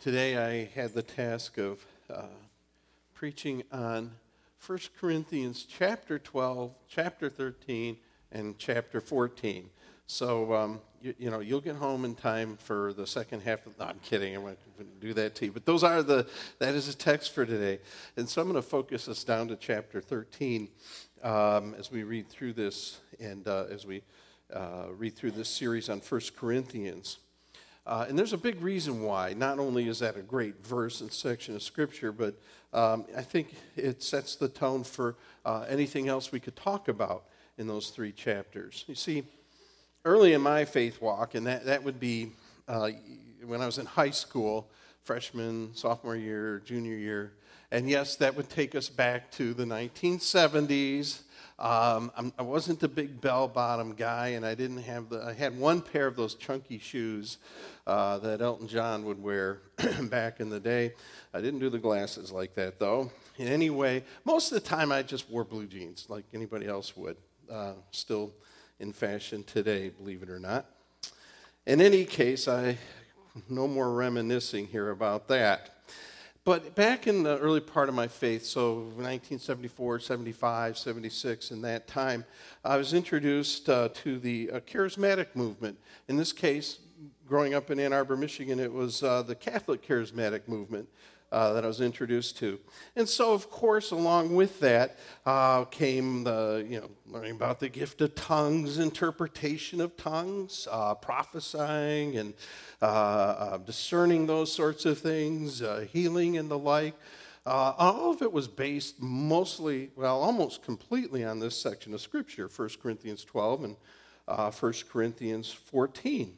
Today I had the task of preaching on 1 Corinthians chapter 12, chapter 13, and chapter 14. So, you'll get home in time for the second half of, no, I'm kidding, I'm going to do that to you. But that is a text for today. And so I'm going to focus us down to chapter 13 as we read through this and as we read through this series on 1 Corinthians. And there's a big reason why. Not only is that a great verse and section of Scripture, but I think it sets the tone for anything else we could talk about in those three chapters. You see, early in my faith walk, and that would be when I was in high school, freshman, sophomore year, junior year, and yes, that would take us back to the 1970s. I wasn't a big bell-bottom guy, and I had one pair of those chunky shoes that Elton John would wear back in the day. I didn't do the glasses like that, though. In any way, most of the time I just wore blue jeans like anybody else would. Still in fashion today, believe it or not. In any case, no more reminiscing here about that. But back in the early part of my faith, so 1974, 75, 76, in that time, I was introduced to the charismatic movement. In this case, growing up in Ann Arbor, Michigan, it was the Catholic charismatic movement that I was introduced to. And so, of course, along with that came learning about the gift of tongues, interpretation of tongues, prophesying and discerning those sorts of things, healing and the like. All of it was based almost completely on this section of Scripture, 1 Corinthians 12 and 1 Corinthians 14.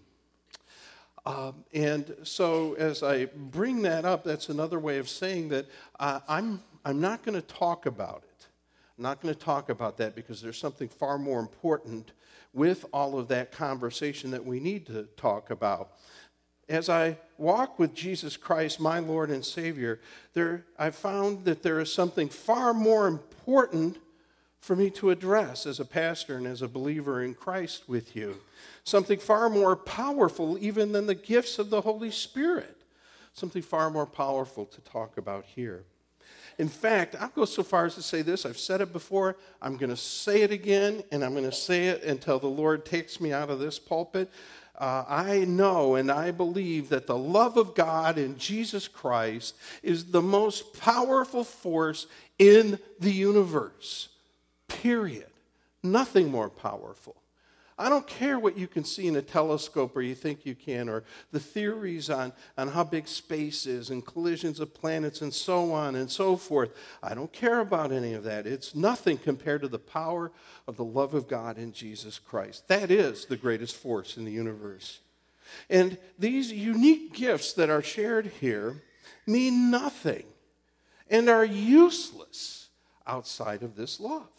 And so as I bring that up, that's another way of saying that I'm not going to talk about it. I'm not going to talk about that because there's something far more important with all of that conversation that we need to talk about. As I walk with Jesus Christ, my Lord and Savior, I found that there is something far more important for me to address as a pastor and as a believer in Christ with you. Something far more powerful even than the gifts of the Holy Spirit. Something far more powerful to talk about here. In fact, I'll go so far as to say this. I've said it before. I'm going to say it again, and I'm going to say it until the Lord takes me out of this pulpit. I know and I believe that the love of God in Jesus Christ is the most powerful force in the universe. Period. Nothing more powerful. I don't care what you can see in a telescope or you think you can, or the theories on how big space is and collisions of planets and so on and so forth. I don't care about any of that. It's nothing compared to the power of the love of God in Jesus Christ. That is the greatest force in the universe. And these unique gifts that are shared here mean nothing and are useless outside of this love.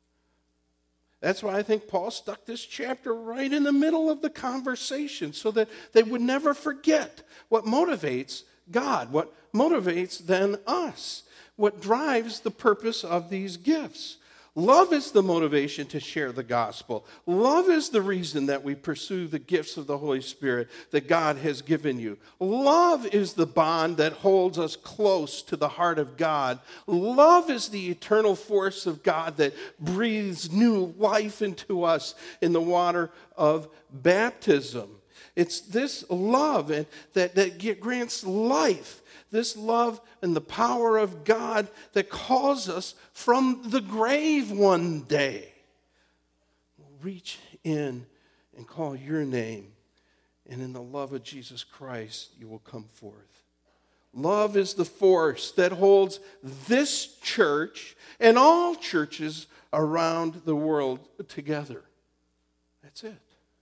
That's why I think Paul stuck this chapter right in the middle of the conversation so that they would never forget what motivates God, what motivates then us, what drives the purpose of these gifts. Love is the motivation to share the gospel. Love is the reason that we pursue the gifts of the Holy Spirit that God has given you. Love is the bond that holds us close to the heart of God. Love is the eternal force of God that breathes new life into us in the water of baptism. It's this love that grants life. This love and the power of God that calls us from the grave one day will reach in and call your name, and in the love of Jesus Christ you will come forth. Love is the force that holds this church and all churches around the world together. That's it.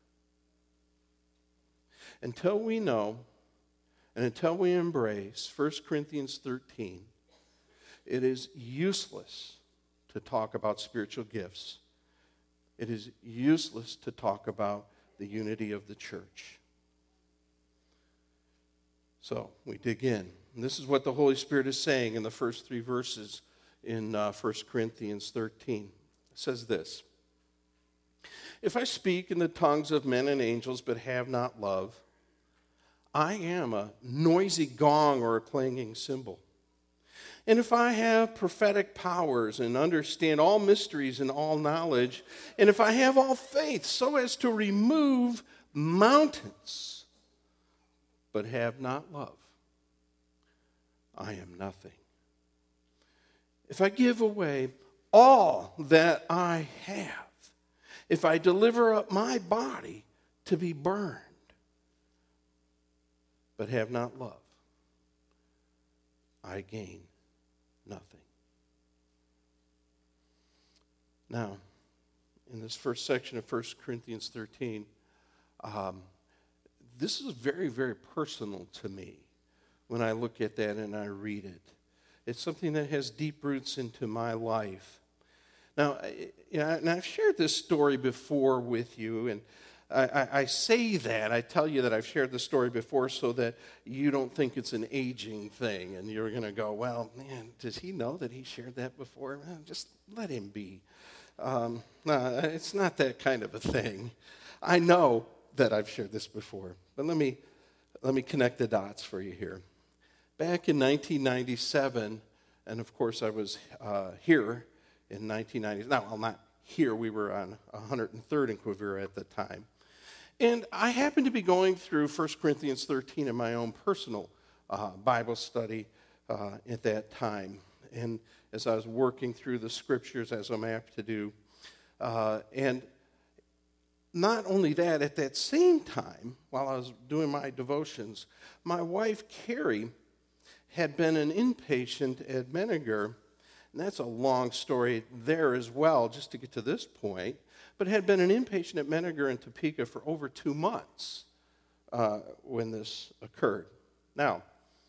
Until we know and until we embrace 1 Corinthians 13, it is useless to talk about spiritual gifts. It is useless to talk about the unity of the church. So we dig in. And this is what the Holy Spirit is saying in the first three verses in 1 Corinthians 13. It says this: If I speak in the tongues of men and angels but have not love, I am a noisy gong or a clanging cymbal. And if I have prophetic powers and understand all mysteries and all knowledge, and if I have all faith so as to remove mountains, but have not love, I am nothing. If I give away all that I have, if I deliver up my body to be burned, but have not love, I gain nothing. Now, in this first section of 1 Corinthians 13, this is very, very personal to me when I look at that and I read it. It's something that has deep roots into my life. Now, and I've shared this story before with you, and I say that, I tell you that I've shared the story before so that you don't think it's an aging thing, and you're going to go, well, man, does he know that he shared that before? Just let him be. No, it's not that kind of a thing. I know that I've shared this before, but let me connect the dots for you here. Back in 1997, and of course I was here in 1990. No, well, not here. We were on 103rd in Quivira at the time. And I happened to be going through 1 Corinthians 13 in my own personal Bible study at that time. And as I was working through the scriptures, as I'm apt to do, and not only that, at that same time, while I was doing my devotions, my wife, Carrie, had been an inpatient at Menninger. And that's a long story there as well, just to get to this point, but had been an inpatient at Menninger in Topeka for over 2 months when this occurred. Now,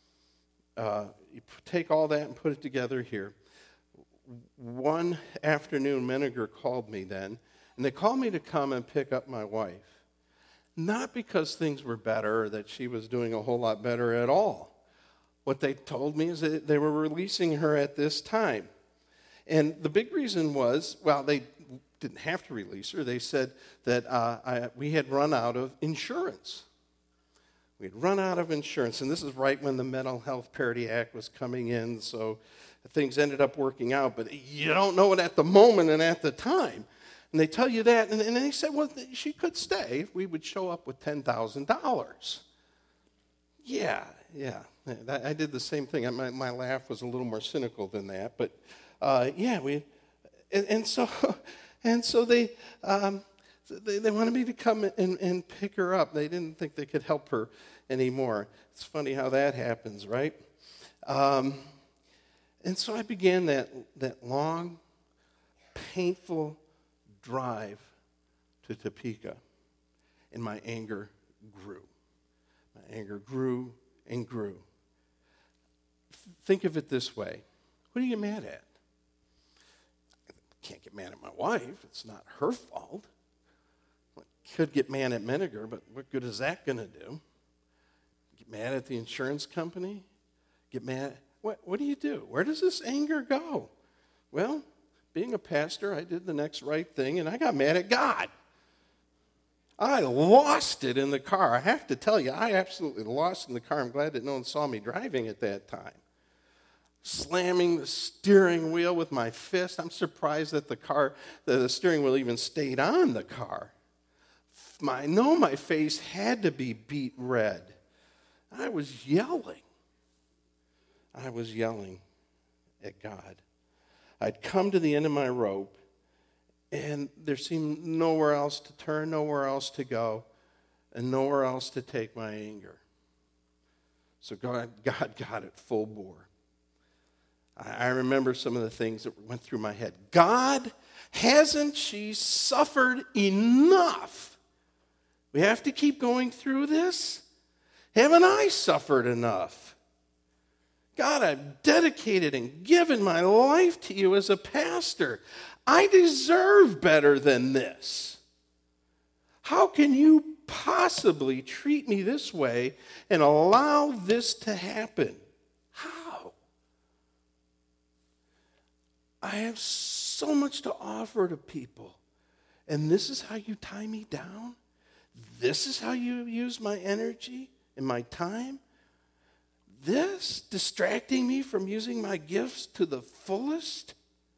you take all that and put it together here. One afternoon, Menninger called me then, and they called me to come and pick up my wife. Not because things were better or that she was doing a whole lot better at all. What they told me is that they were releasing her at this time. And the big reason was, well, they didn't have to release her. They said that we had run out of insurance. We had run out of insurance. And this is right when the Mental Health Parity Act was coming in, so things ended up working out. But you don't know it at the moment and at the time. And they tell you that, and they said, well, she could stay if we would show up with $10,000. Yeah. I did the same thing. My laugh was a little more cynical than that, but so they wanted me to come and pick her up. They didn't think they could help her anymore. It's funny how that happens, right? And so I began that long, painful drive to Topeka, and my anger grew. My anger grew and grew. Think of it this way. What are you mad at? I can't get mad at my wife. It's not her fault. I could get mad at Menninger, but what good is that going to do? Get mad at the insurance company? Get mad? What do you do? Where does this anger go? Well, being a pastor, I did the next right thing, and I got mad at God. I lost it in the car. I have to tell you, I absolutely lost in the car. I'm glad that no one saw me driving at that time. Slamming the steering wheel with my fist. I'm surprised that the steering wheel even stayed on the car. My face had to be beet red. I was yelling. At God. I'd come to the end of my rope, and there seemed nowhere else to turn, nowhere else to go, and nowhere else to take my anger. So God got it full bore. I remember some of the things that went through my head. God, hasn't she suffered enough? We have to keep going through this? Haven't I suffered enough? God, I've dedicated and given my life to you as a pastor. I deserve better than this. How can you possibly treat me this way and allow this to happen? How? I have so much to offer to people, and this is how you tie me down? This is how you use my energy? in my time? This distracting me from using my gifts to the fullest?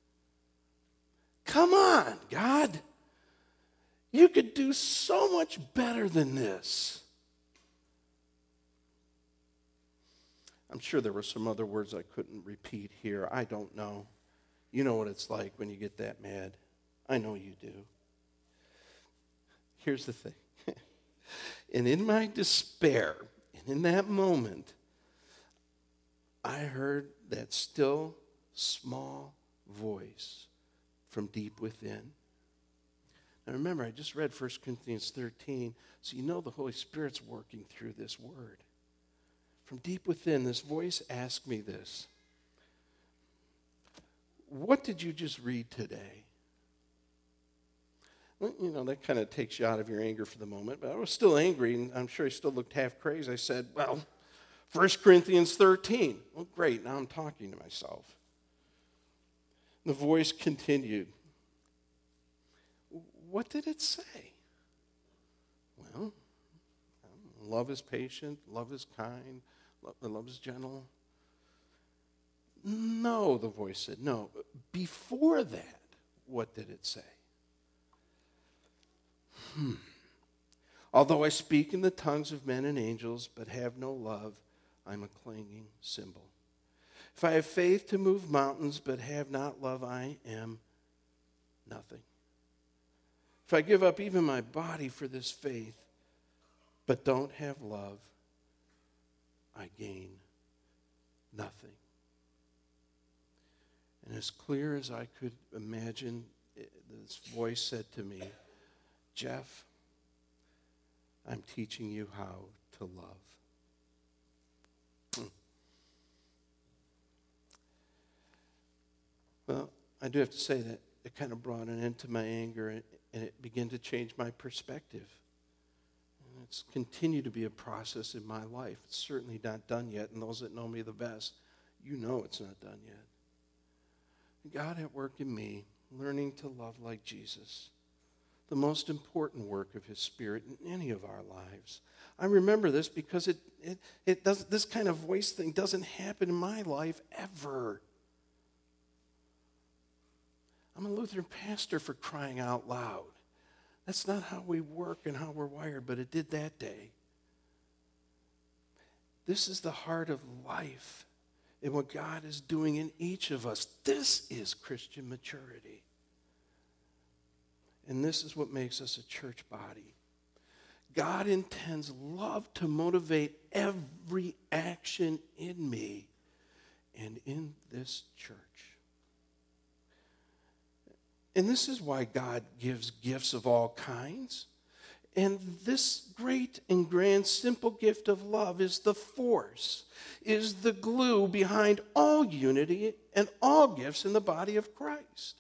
Come on, God. You could do so much better than this. I'm sure there were some other words I couldn't repeat here. I don't know. You know what it's like when you get that mad. I know you do. Here's the thing. And in my despair, and in that moment, I heard that still, small voice from deep within. Now remember, I just read 1 Corinthians 13, so you know the Holy Spirit's working through this word. From deep within, this voice asked me this. What did you just read today? Well, you know, that kind of takes you out of your anger for the moment, but I was still angry, and I'm sure I still looked half crazy. I said, well, 1 Corinthians 13. Well, great, now I'm talking to myself. The voice continued. What did it say? Well, love is patient, love is kind, love is gentle. No, the voice said, no. Before that, what did it say? Although I speak in the tongues of men and angels, but have no love, I'm a clanging cymbal. If I have faith to move mountains, but have not love, I am nothing. If I give up even my body for this faith, but don't have love, I gain nothing. And as clear as I could imagine, this voice said to me, Jeff, I'm teaching you how to love. Well, I do have to say that it kind of brought an end to my anger, and it began to change my perspective. And it's continued to be a process in my life. It's certainly not done yet, and those that know me the best, you know it's not done yet. God at work in me, learning to love like Jesus, the most important work of his Spirit in any of our lives. I remember this because it does, this kind of voice thing doesn't happen in my life ever. I'm a Lutheran pastor, for crying out loud. That's not how we work and how we're wired, but it did that day. This is the heart of life and what God is doing in each of us. This is Christian maturity. And this is what makes us a church body. God intends love to motivate every action in me and in this church. And this is why God gives gifts of all kinds. And this great and grand simple gift of love is the force, is the glue behind all unity and all gifts in the body of Christ.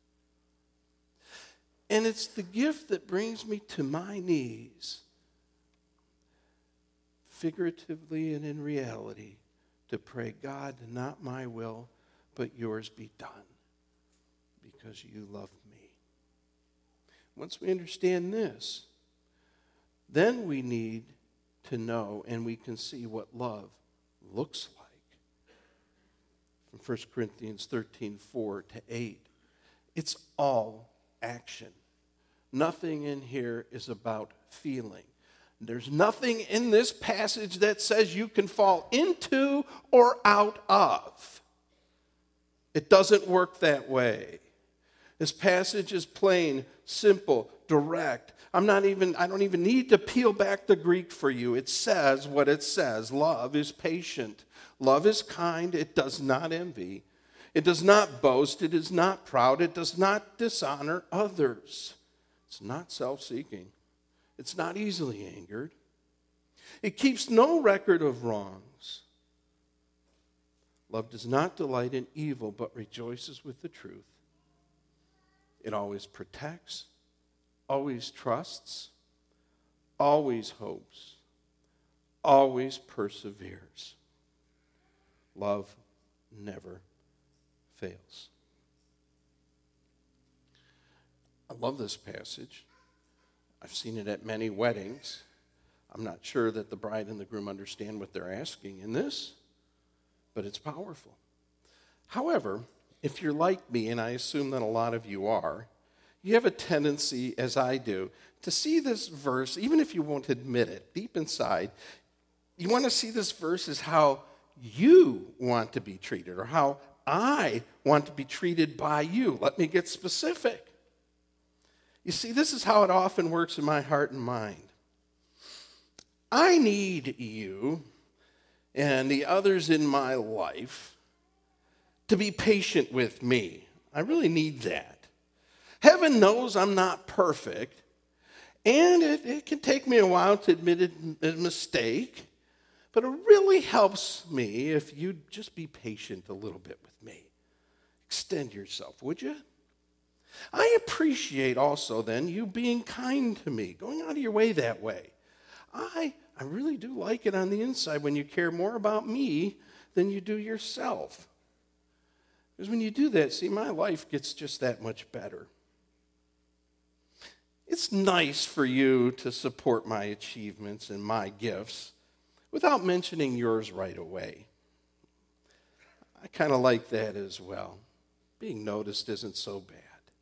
And it's the gift that brings me to my knees, figuratively and in reality, to pray, God, not my will, but yours be done, because you love me. Once we understand this, then we need to know and we can see what love looks like. From 1 Corinthians 13, 4-8, it's all action. Nothing in here is about feeling. There's nothing in this passage that says you can fall into or out of. It doesn't work that way. This passage is plain, simple, direct. I don't even need to peel back the Greek for you. It says what it says. Love is patient. Love is kind. It does not envy. It does not boast. It is not proud. It does not dishonor others. It's not self-seeking. It's not easily angered. It keeps no record of wrongs. Love does not delight in evil, but rejoices with the truth. It always protects, always trusts, always hopes, always perseveres. Love never fails. I love this passage. I've seen it at many weddings. I'm not sure that the bride and the groom understand what they're asking in this, but it's powerful. However, if you're like me, and I assume that a lot of you are, you have a tendency, as I do, to see this verse, even if you won't admit it, deep inside, you want to see this verse as how you want to be treated, or how I want to be treated by you. Let me get specific. You see, this is how it often works in my heart and mind. I need you and the others in my life to be patient with me. I really need that. Heaven knows I'm not perfect, and it can take me a while to admit a mistake, but it really helps me if you just be patient a little bit with me. Extend yourself, would you? I appreciate also then you being kind to me, going out of your way that way. I really do like it on the inside when you care more about me than you do yourself. Because when you do that, see, my life gets just that much better. It's nice for you to support my achievements and my gifts without mentioning yours right away. I kind of like that as well. Being noticed isn't so bad.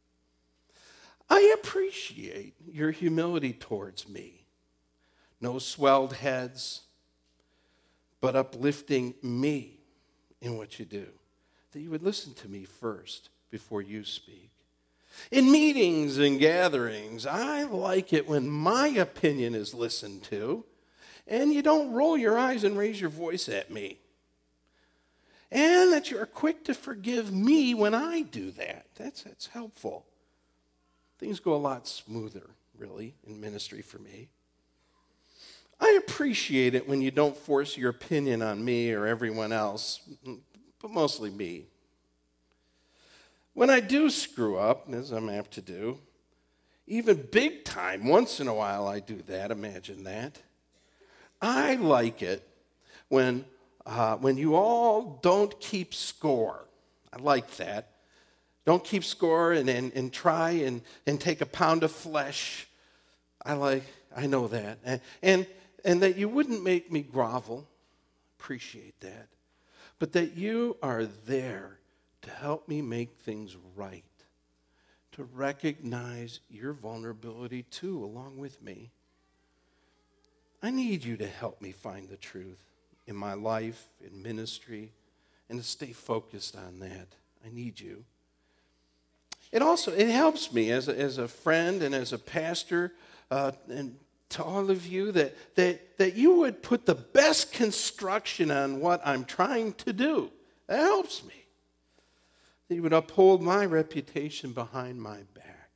I appreciate your humility towards me. No swelled heads, but uplifting me in what you do. That you would listen to me first before you speak. In meetings and gatherings, I like it when my opinion is listened to, and you don't roll your eyes and raise your voice at me. And that you're quick to forgive me when I do that. That's helpful. Things go a lot smoother, really, in ministry for me. I appreciate it when you don't force your opinion on me or everyone else, but mostly me. When I do screw up, as I'm apt to do, even big time, once in a while I do that, imagine that. I like it when you all don't keep score. I like that. Don't keep score and try and take a pound of flesh. I know that. And that you wouldn't make me grovel. Appreciate that. But that you are there to help me make things right. To recognize your vulnerability too, along with me. I need you to help me find the truth in my life, in ministry, and to stay focused on that. I need you. It helps me as a friend and as a pastor, and to all of you, that you would put the best construction on what I'm trying to do. That helps me. That you would uphold my reputation behind my back.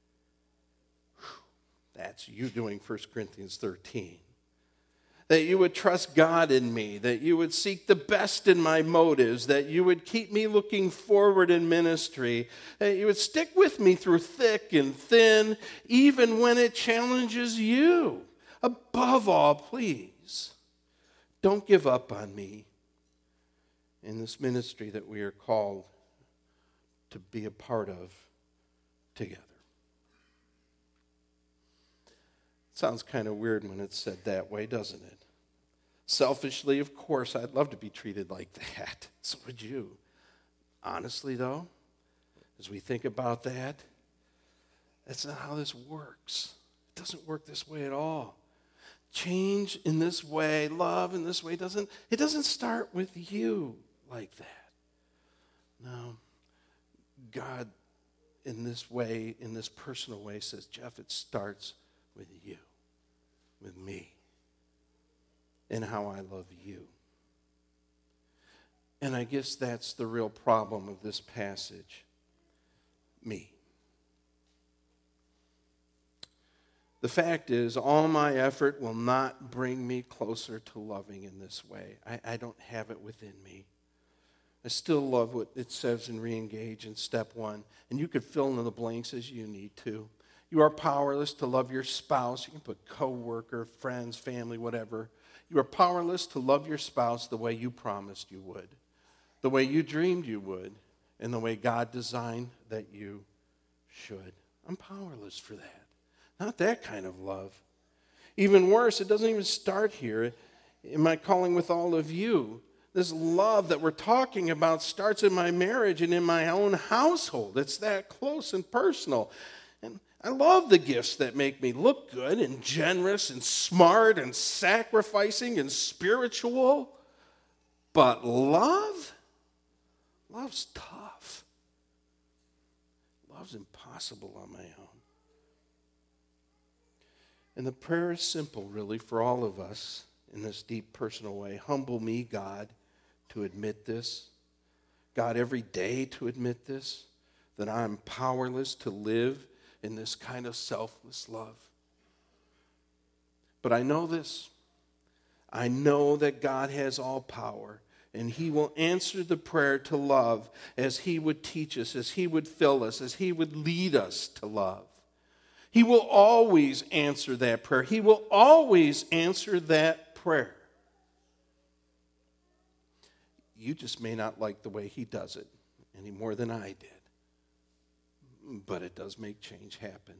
That's you doing 1 Corinthians 13. That you would trust God in me, that you would seek the best in my motives, that you would keep me looking forward in ministry, that you would stick with me through thick and thin, even when it challenges you. Above all, please, don't give up on me in this ministry that we are called to be a part of together. It sounds kind of weird when it's said that way, doesn't it? Selfishly, of course, I'd love to be treated like that. So would you. Honestly, though, as we think about that, that's not how this works. It doesn't work this way at all. Change in this way, love in this way, it doesn't start with you like that. No. God, in this way, in this personal way, says, Jeff, it starts with you, with me, and how I love you. And I guess that's the real problem of this passage. Me. The fact is, all my effort will not bring me closer to loving in this way. I don't have it within me. I still love what it says in Reengage in step 1. And you could fill in the blanks as you need to. You are powerless to love your spouse. You can put coworker, friends, family, whatever. You are powerless to love your spouse the way you promised you would, the way you dreamed you would, and the way God designed that you should. I'm powerless for that. Not that kind of love. Even worse, it doesn't even start here in my calling with all of you. This love that we're talking about starts in my marriage and in my own household. It's that close and personal. And I love the gifts that make me look good and generous and smart and sacrificing and spiritual. But love's tough. Love's impossible on my own. And the prayer is simple, really, for all of us in this deep personal way. Humble me, God, to admit this. God, every day to admit this, that I'm powerless to live in this kind of selfless love. But I know this. I know that God has all power, and He will answer the prayer to love as He would teach us, as He would fill us, as He would lead us to love. He will always answer that prayer. He will always answer that prayer. You just may not like the way He does it any more than I did. But it does make change happen.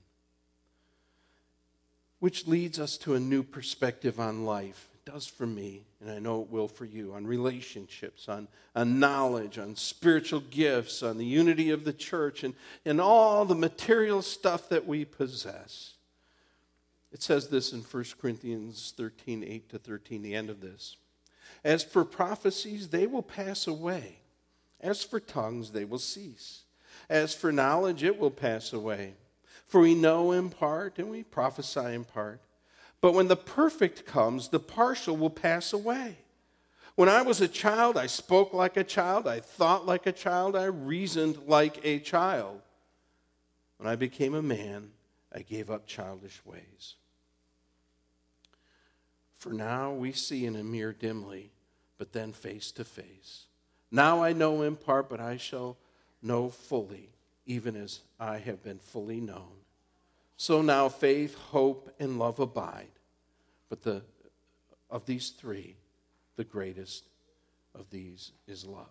Which leads us to a new perspective on life. It does for me, and I know it will for you, on relationships, on knowledge, on spiritual gifts, on the unity of the church, and all the material stuff that we possess. It says this in 1 Corinthians 13, 8-13, the end of this. As for prophecies, they will pass away. As for tongues, they will cease. As for knowledge, it will pass away. For we know in part, and we prophesy in part. But when the perfect comes, the partial will pass away. When I was a child, I spoke like a child, I thought like a child, I reasoned like a child. When I became a man, I gave up childish ways. For now we see in a mirror dimly, but then face to face. Now I know in part, but I shall know fully, even as I have been fully known. So now faith, hope, and love abide. But of these three, the greatest of these is love.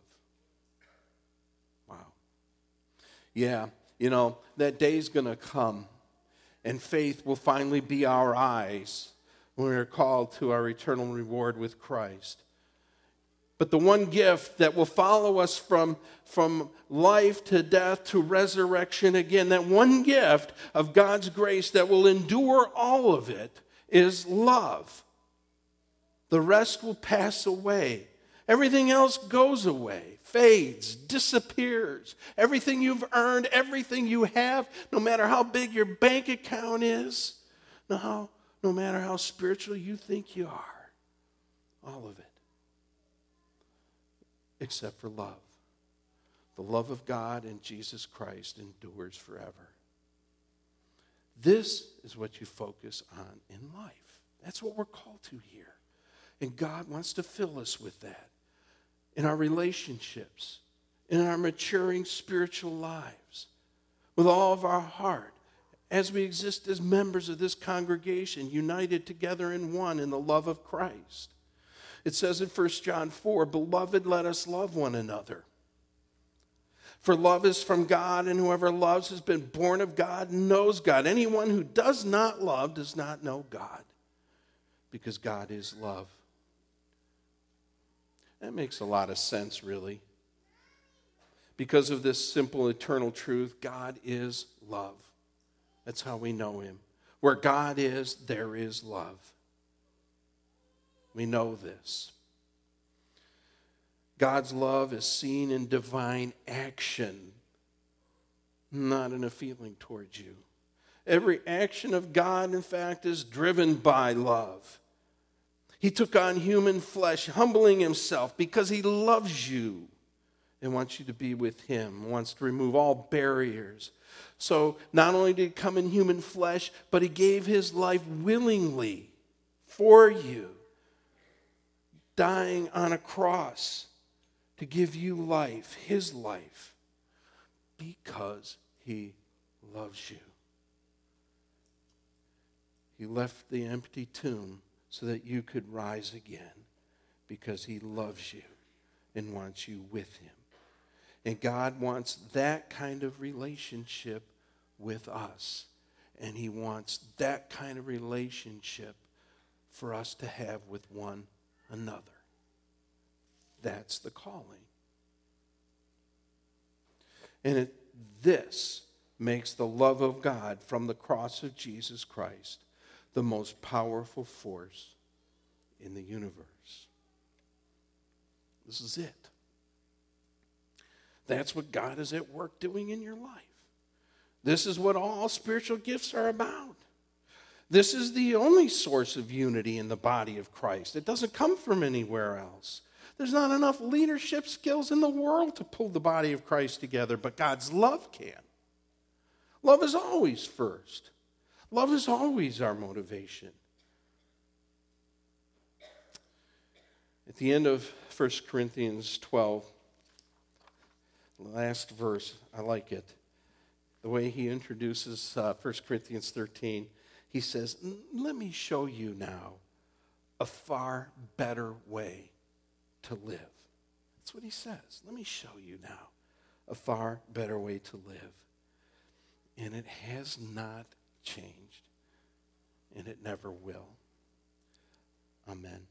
Wow. Yeah, that day's going to come, and faith will finally be our eyes when we're called to our eternal reward with Christ. But the one gift that will follow us from life to death to resurrection again, that one gift of God's grace that will endure all of it, is love. The rest will pass away. Everything else goes away, fades, disappears. Everything you've earned, everything you have, no matter how big your bank account is, no matter how spiritual you think you are, all of it. Except for love. The love of God and Jesus Christ endures forever. This is what you focus on in life. That's what we're called to here. And God wants to fill us with that in our relationships, in our maturing spiritual lives, with all of our heart, as we exist as members of this congregation, united together in one in the love of Christ. It says in 1 John 4, "Beloved, let us love one another. For love is from God, and whoever loves has been born of God and knows God. Anyone who does not love does not know God, because God is love." That makes a lot of sense, really. Because of this simple eternal truth, God is love. That's how we know Him. Where God is, there is love. We know this. God's love is seen in divine action, not in a feeling towards you. Every action of God, in fact, is driven by love. He took on human flesh, humbling Himself because He loves you and wants you to be with Him, wants to remove all barriers. So not only did He come in human flesh, but He gave His life willingly for you, dying on a cross to give you life, His life, because He loves you. He left the empty tomb so that you could rise again, because He loves you and wants you with Him. And God wants that kind of relationship with us. And He wants that kind of relationship for us to have with one another. That's the calling. And this makes the love of God from the cross of Jesus Christ the most powerful force in the universe. This is it. That's what God is at work doing in your life. This is what all spiritual gifts are about. This is the only source of unity in the body of Christ. It doesn't come from anywhere else. There's not enough leadership skills in the world to pull the body of Christ together, but God's love can. Love is always first. Love is always our motivation. At the end of 1 Corinthians 12, the last verse, I like it. The way he introduces 1 Corinthians 13, he says, let me show you now a far better way to live. That's what he says. Let me show you now a far better way to live. And it has not changed, and it never will. Amen.